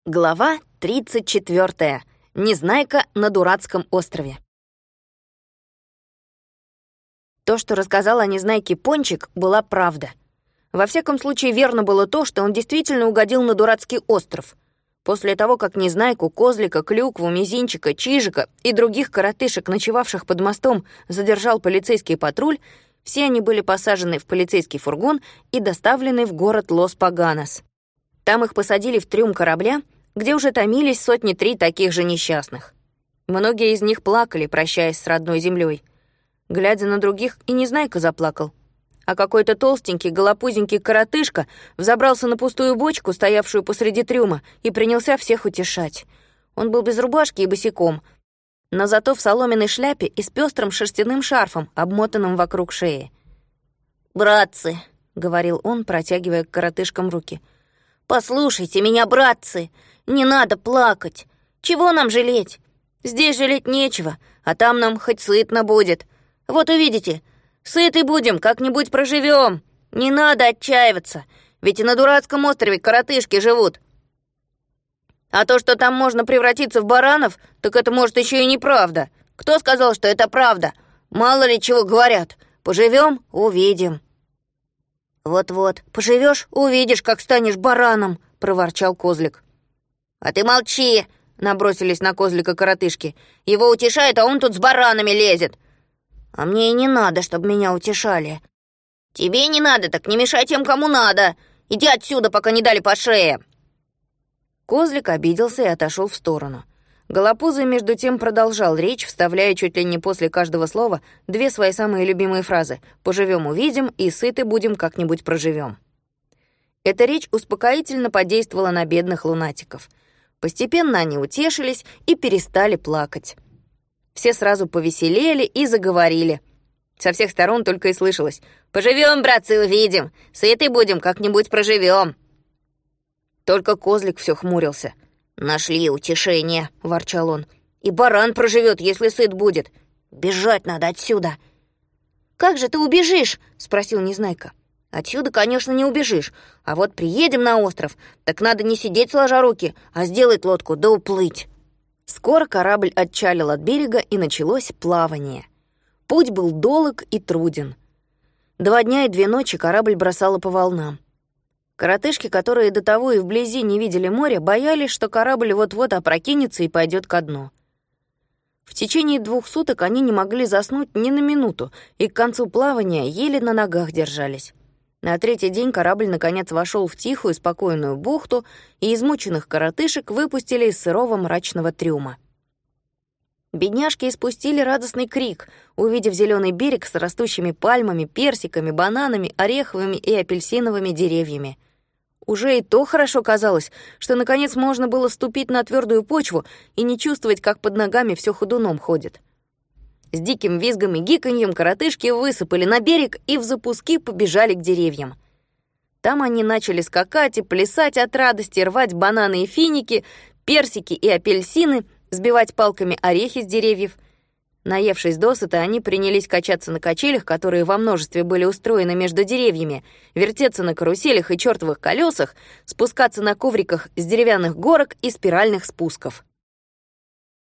Глава 34. Незнайка на дурацком острове. То, что рассказал о Незнайке Пончик, была правда. Во всяком случае, верно было то, что он действительно угодил на дурацкий остров. После того, как Незнайку, Козлика, Клюкву, Мизинчика, Чижика и других коротышек, ночевавших под мостом, задержал полицейский патруль, все они были посажены в полицейский фургон и доставлены в город Лос-Паганос. Там их посадили в трюм корабля, где уже томились 3 таких же несчастных. Многие из них плакали, прощаясь с родной землей. Глядя на других, и Незнайка заплакал. А какой-то толстенький, голопузенький коротышка взобрался на пустую бочку, стоявшую посреди трюма, и принялся всех утешать. Он был без рубашки и босиком, но зато в соломенной шляпе и с пестрым шерстяным шарфом, обмотанным вокруг шеи. «Братцы», — говорил он, протягивая к коротышкам руки, — «послушайте меня, братцы, не надо плакать. Чего нам жалеть? Здесь жалеть нечего, а там нам хоть сытно будет. Вот увидите, сыты будем, как-нибудь проживем. Не надо отчаиваться, ведь и на дурацком острове коротышки живут. А то, что там можно превратиться в баранов, так это, может, еще и неправда. Кто сказал, что это правда? Мало ли чего говорят. Поживем — увидим». «Вот-вот, поживешь — увидишь, как станешь бараном», — проворчал Козлик. «А ты молчи!» — набросились на Козлика коротышки. «Его утешают, а он тут с баранами лезет». «А мне и не надо, чтобы меня утешали». «Тебе не надо, так не мешай тем, кому надо. Иди отсюда, пока не дали по шее». Козлик обиделся и отошел в сторону. Голопузый, между тем, продолжал речь, вставляя чуть ли не после каждого слова 2 свои самые любимые фразы: «Поживем — увидим» и «Сыты будем, как-нибудь проживем». Эта речь успокоительно подействовала на бедных лунатиков. Постепенно они утешились и перестали плакать. Все сразу повеселели и заговорили. Со всех сторон только и слышалось: «Поживем, братцы, увидим! Сыты будем, как-нибудь проживем!» Только Козлик все хмурился. «Нашли утешение», — ворчал он. «И баран проживет, если сыт будет. Бежать надо отсюда». «Как же ты убежишь?» — спросил Незнайка. «Отсюда, конечно, не убежишь. А вот приедем на остров, так надо не сидеть сложа руки, а сделать лодку да уплыть». Скоро корабль отчалил от берега, и началось плавание. Путь был долг и труден. 2 дня и 2 ночи корабль бросало по волнам. Коротышки, которые до того и вблизи не видели моря, боялись, что корабль вот-вот опрокинется и пойдет ко дну. В течение 2 суток они не могли заснуть ни на минуту, и к концу плавания еле на ногах держались. На 3-й день корабль наконец вошел в тихую, спокойную бухту, и измученных коротышек выпустили из сырого мрачного трюма. Бедняжки испустили радостный крик, увидев зеленый берег с растущими пальмами, персиками, бананами, ореховыми и апельсиновыми деревьями. Уже и то хорошо казалось, что наконец можно было ступить на твердую почву и не чувствовать, как под ногами все ходуном ходит. С диким визгом и гиканьем коротышки высыпали на берег и взапуски побежали к деревьям. Там они начали скакать и плясать от радости, рвать бананы и финики, персики и апельсины, сбивать палками орехи с деревьев. Наевшись досыта, они принялись качаться на качелях, которые во множестве были устроены между деревьями, вертеться на каруселях и чёртовых колесах, спускаться на ковриках с деревянных горок и спиральных спусков.